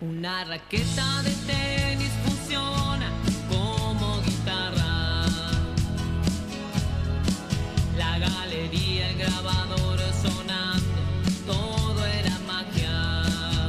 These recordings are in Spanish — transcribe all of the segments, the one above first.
Una raqueta de tenis funciona como guitarra. La galería, el grabador sonando, todo era magia.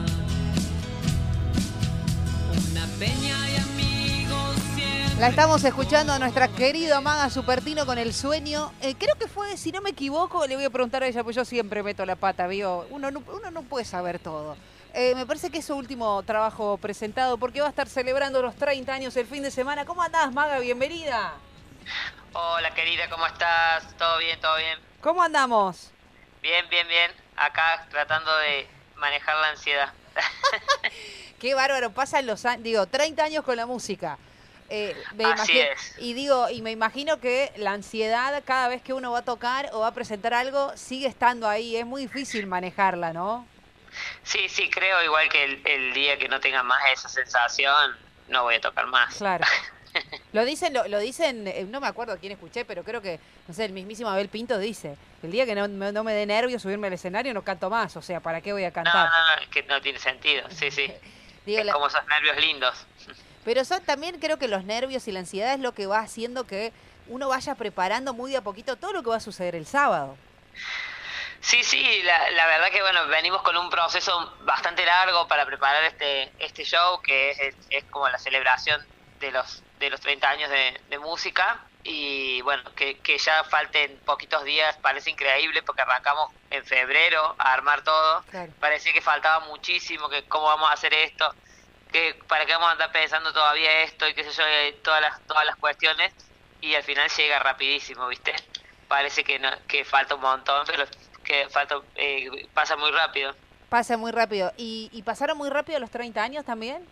Una peña y amigos siempre. La estamos escuchando a nuestra querida Maga Supertino con El Sueño. Creo que fue, si no me equivoco, le voy a preguntar a ella, pues yo siempre meto la pata, ¿vio? Uno no puede saber todo. Me parece que es su último trabajo presentado porque va a estar celebrando los 30 años el fin de semana. ¿Cómo andás, Maga? Bienvenida. Hola querida, ¿cómo estás? ¿Todo bien? ¿Todo bien? ¿Cómo andamos? Bien, bien, bien. Acá tratando de manejar la ansiedad. Qué bárbaro, pasan los años, digo, 30 años con la música. Así es. Y me imagino que la ansiedad cada vez que uno va a tocar o va a presentar algo sigue estando ahí. Es muy difícil manejarla, ¿no? Sí, sí, creo igual que el día que no tenga más esa sensación, no voy a tocar más. Claro. Lo dicen, no me acuerdo quién escuché, pero creo que, no sé, el mismísimo Abel Pinto dice, el día que no me dé nervios subirme al escenario no canto más, o sea, ¿para qué voy a cantar? No, es que no tiene sentido, sí, sí. Digo, es como esos nervios lindos. Pero también creo que los nervios y la ansiedad es lo que va haciendo que uno vaya preparando muy de a poquito todo lo que va a suceder el sábado. Sí, sí, la verdad que bueno, venimos con un proceso bastante largo para preparar este show, que es como la celebración de los 30 años de música, y bueno, que ya falten poquitos días, parece increíble porque arrancamos en febrero a armar todo. Claro. Parecía que faltaba muchísimo, que cómo vamos a hacer esto, que para qué vamos a andar pensando todavía esto y qué sé yo, todas las cuestiones, y al final llega rapidísimo, ¿viste? Parece que falta un montón, pero que pasa muy rápido. Pasa muy rápido. ¿Y pasaron muy rápido los 30 años también?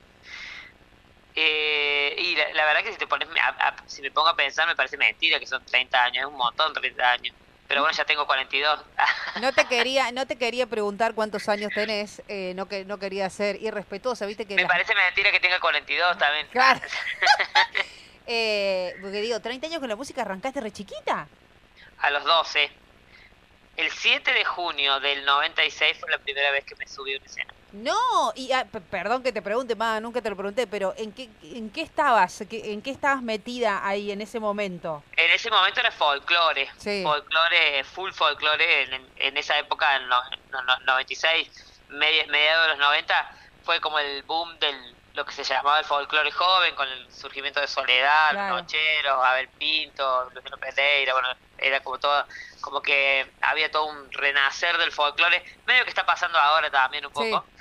Y la verdad que si te pones si me pongo a pensar, me parece mentira que son 30 años, es un montón 30 años. Pero bueno, ya tengo 42. No te quería preguntar cuántos años tenés, no quería ser irrespetuosa, ¿viste? Me parece mentira que tenga 42 también. Claro. Porque digo, 30 años con la música, ¿arrancaste re chiquita? A los 12. El 7 de junio del 96 fue la primera vez que me subí a una escena. No, y perdón que te pregunte, nunca te lo pregunté, pero ¿en qué estabas? ¿En qué estabas metida ahí en ese momento? En ese momento era folclore, sí. Folclore, full folclore, en esa época, en 96, mediados de los 90, fue como el boom lo que se llamaba el folclore joven, con el surgimiento de Soledad, claro. Los Nocheros, Abel Pinto, Luciano Pereira, bueno, era como todo, como que había todo un renacer del folclore, medio que está pasando ahora también un poco. Sí.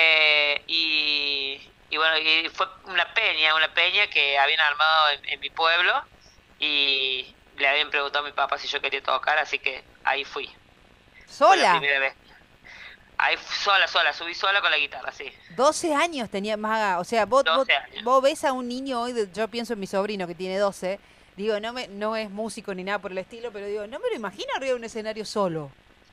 Y bueno, y fue una peña que habían armado en mi pueblo, y le habían preguntado a mi papá si yo quería tocar, así que ahí fui. ¿Sola? Fue la primera vez. Ahí sola, subí sola con la guitarra, sí. 12 años tenía Maga, o sea, vos ves a un niño hoy, yo pienso en mi sobrino que tiene 12, digo, no es músico ni nada por el estilo, pero digo, no me lo imagino arriba de un escenario solo.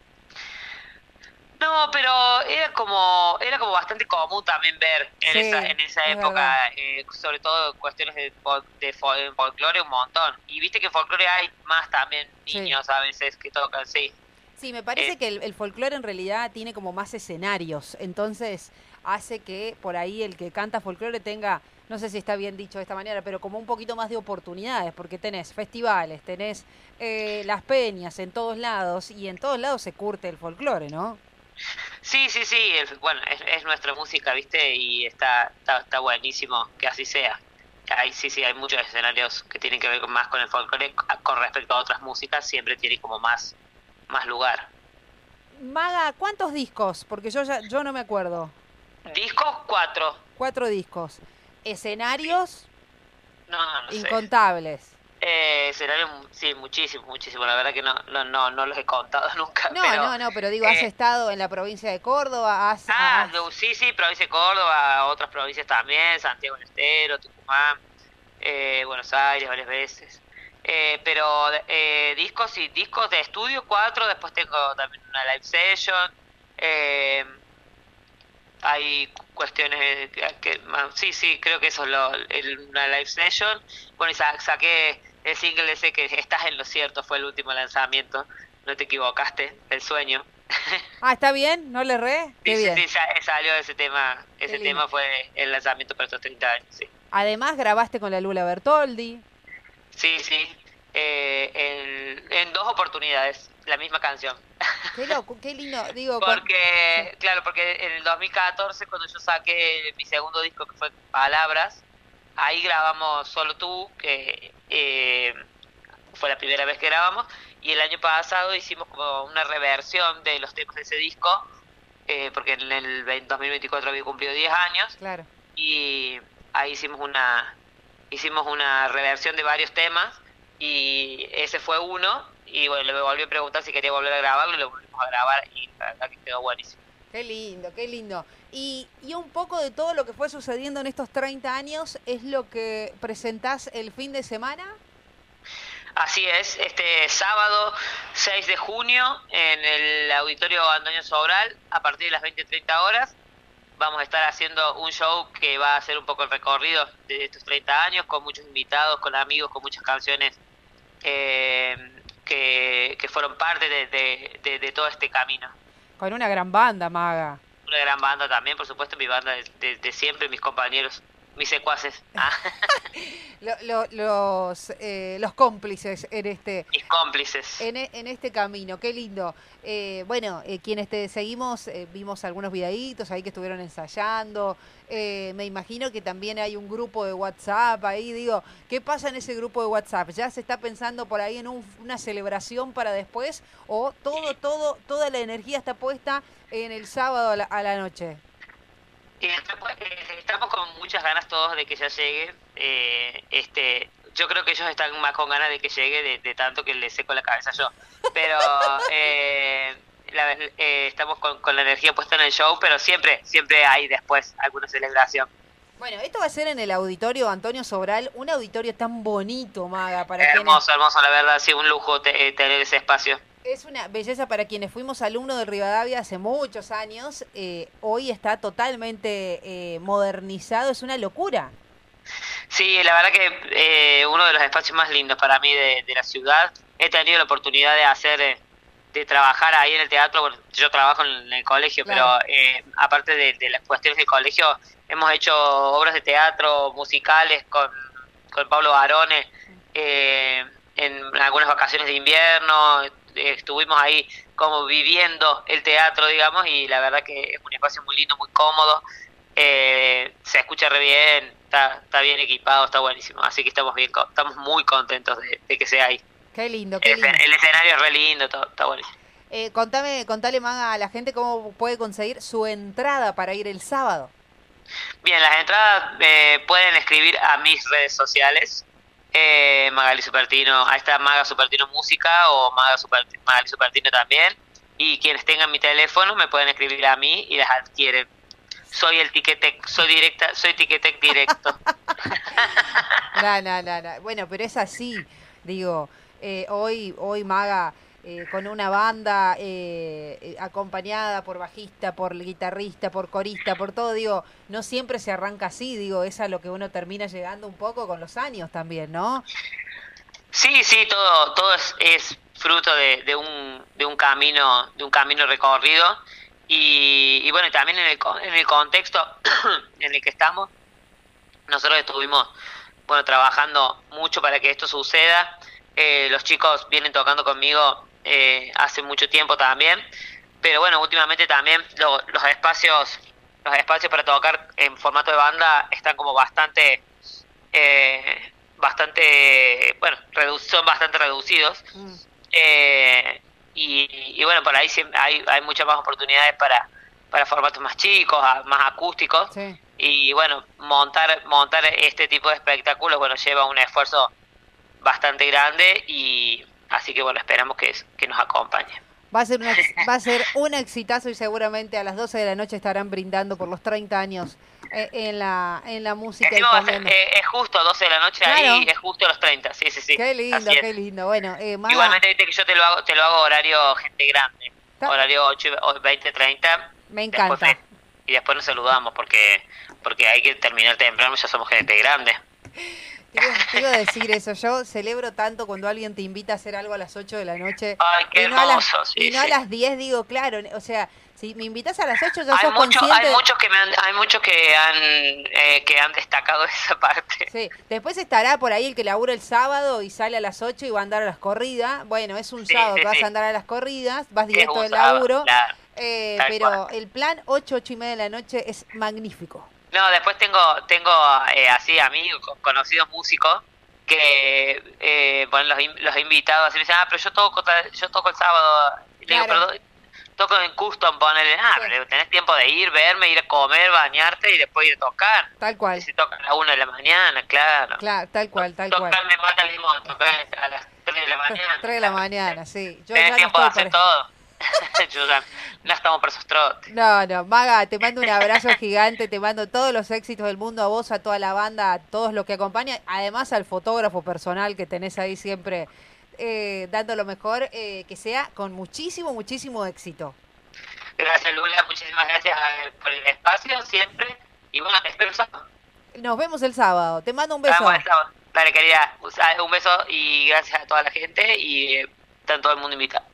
No, pero era como bastante común también ver en esa época, sobre todo cuestiones de folclore, un montón. Y viste que en folclore hay más también niños a veces que tocan, sí. Sí, me parece que el folclore en realidad tiene como más escenarios, entonces hace que por ahí el que canta folclore tenga, no sé si está bien dicho de esta manera, pero como un poquito más de oportunidades, porque tenés festivales, tenés las peñas en todos lados, y en todos lados se curte el folclore, ¿no? Sí, bueno, es nuestra música, ¿viste? Y está buenísimo que así sea. Hay muchos escenarios que tienen que ver más con el folclore con respecto a otras músicas, siempre tiene como más lugar. Maga, ¿cuántos discos? Porque yo no me acuerdo. ¿Discos? 4. 4 discos. ¿Escenarios? No incontables. sé. Escenarios, sí, muchísimo. La verdad que no los he contado nunca. Pero digo, has estado en la provincia de Córdoba, sí, provincia de Córdoba, otras provincias también, Santiago del Estero, Tucumán, Buenos Aires varias veces. Pero discos de estudio 4, después tengo también una live session, hay cuestiones sí, creo que eso es una live session. Bueno, y saqué el single ese que Estás en lo cierto, fue el último lanzamiento, no te equivocaste, El Sueño. Ah, ¿está bien? ¿No le erré? Qué Sí, sí, bien. sí, salió ese tema. Qué Ese lindo. tema fue el lanzamiento para estos 30 años, sí. Además grabaste con la Lula Bertoldi. Sí, sí. En dos oportunidades, la misma canción. Qué loco, qué lindo. Digo, sí, Porque, claro, porque en el 2014, cuando yo saqué mi segundo disco, que fue Palabras, ahí grabamos Solo Tú, que fue la primera vez que grabamos, y el año pasado hicimos como una reversión de los temas de ese disco, porque en el 2024 había cumplido 10 años, claro. y ahí hicimos una reversión de varios temas, y ese fue uno, y bueno, le volví a preguntar si quería volver a grabarlo, y lo volvimos a grabar, y la verdad que quedó buenísimo. Qué lindo, qué lindo. Y un poco de todo lo que fue sucediendo en estos 30 años es lo que presentás el fin de semana. Así es, este sábado 6 de junio en el Auditorio Antonio Sobral, a partir de las 20:30 horas, vamos a estar haciendo un show que va a ser un poco el recorrido de estos 30 años, con muchos invitados, con amigos, con muchas canciones que fueron parte de todo este camino. Con una gran banda, Maga. Una gran banda también, por supuesto, mi banda de siempre, mis compañeros, mis secuaces. Los cómplices en este, Mis cómplices. en este camino, qué lindo. Bueno, quienes te seguimos, vimos algunos videitos ahí que estuvieron ensayando. Me imagino que también hay un grupo de WhatsApp ahí. Digo, ¿qué pasa en ese grupo de WhatsApp? ¿Ya se está pensando por ahí en una celebración para después? ¿O toda la energía está puesta en el sábado a la noche? Estamos con muchas ganas todos de que ya llegue. Yo creo que ellos están más con ganas de que llegue de tanto que les seco la cabeza yo. Pero estamos con la energía puesta en el show, pero siempre hay después alguna celebración. Bueno, esto va a ser en el auditorio Antonio Sobral, un auditorio tan bonito, Maga, para Hermoso, hermoso, la verdad, sí, un lujo tener ese espacio. Es una belleza para quienes fuimos alumnos de Rivadavia hace muchos años. Hoy está totalmente modernizado, es una locura. Sí, la verdad que uno de los espacios más lindos para mí de la ciudad. He tenido la oportunidad de trabajar ahí en el teatro. Bueno, yo trabajo en el colegio, Claro. pero aparte de las cuestiones del colegio, hemos hecho obras de teatro musicales con Pablo Barone en algunas vacaciones de invierno. Estuvimos ahí como viviendo el teatro, digamos, y la verdad que es un espacio muy lindo, muy cómodo. Se escucha re bien, está bien equipado, está buenísimo. Así que estamos muy contentos de que sea ahí. Qué lindo, qué lindo. El escenario es re lindo, está buenísimo. Contale, Maga, a la gente cómo puede conseguir su entrada para ir el sábado. Bien, las entradas pueden escribir a mis redes sociales. Magali Supertino, ahí está Maga Supertino Música o Magali Supertino también. Y quienes tengan mi teléfono me pueden escribir a mí y las adquieren. Soy el Ticketek, soy Ticketek directo. No. Bueno, pero es así, digo, hoy Maga con una banda acompañada por bajista, por guitarrista, por corista, por todo, digo, no siempre se arranca así, digo, es a lo que uno termina llegando un poco con los años también, ¿no? Sí, todo es fruto de un camino recorrido y bueno, también en el contexto en el que estamos, nosotros estuvimos, bueno, trabajando mucho para que esto suceda. Los chicos vienen tocando conmigo hace mucho tiempo también, pero bueno, últimamente también los espacios para tocar en formato de banda están como bastante bueno, son bastante reducidos. Y bueno, por ahí hay muchas más oportunidades para formatos más chicos, más acústicos. Sí. Y bueno, montar este tipo de espectáculos, bueno, lleva un esfuerzo bastante grande y así que bueno, esperamos que nos acompañe. Va a ser un exitazo y seguramente a las 12 de la noche estarán brindando por los 30 años en la música. Encima es justo 12 de la noche, claro. Ahí es justo los 30, sí. Qué lindo, qué lindo. Bueno, Maga, igualmente viste que yo te lo hago horario gente grande, horario 8, 20, 30. Me encanta. Y después nos saludamos porque hay que terminar temprano, ya somos gente grande. Te iba a decir eso, yo celebro tanto cuando alguien te invita a hacer algo a las 8 de la noche Ay, qué y no a las, hermoso, sí, y no a sí. las 10, digo, claro, o sea, si me invitas a las 8 ya Hay sos muchos, consciente. hay muchos que han destacado esa parte. Sí, después estará por ahí el que labura el sábado y sale a las 8 y va a andar a las corridas. Bueno, es un Sí, sábado sí, que vas sí. a andar a las corridas, vas Que es directo un del sábado, laburo. claro, tal Pero cual. el plan 8 y media de la noche es magnífico. No, después tengo así amigos, conocidos músicos que bueno, los he invitado así me dicen, pero yo toco el sábado. Y le digo, Claro. pero toco en Custom, ponele, Sí. pero tenés tiempo de ir, verme, ir a comer, bañarte y después ir a tocar. Tal cual. Y si tocan a la 1 de la mañana, claro. Claro, tal cual. Tocar me mata el limón, tocar a las 3 de la mañana. 3 de la mañana, sí. Yo Tenés ya no tiempo de estoy hacer por- todo. Yo ya no estamos para esos trotes. No, Maga, te mando un abrazo gigante, te mando todos los éxitos del mundo a vos, a toda la banda, a todos los que acompañan, además al fotógrafo personal que tenés ahí siempre dando lo mejor, que sea con muchísimo, muchísimo éxito. Gracias, Lula, muchísimas gracias por el espacio siempre. Y bueno, te espero el sábado. Nos vemos el sábado, te mando un beso. Vamos el sábado. Dale, querida, un beso y gracias a toda la gente y está todo el mundo invitado.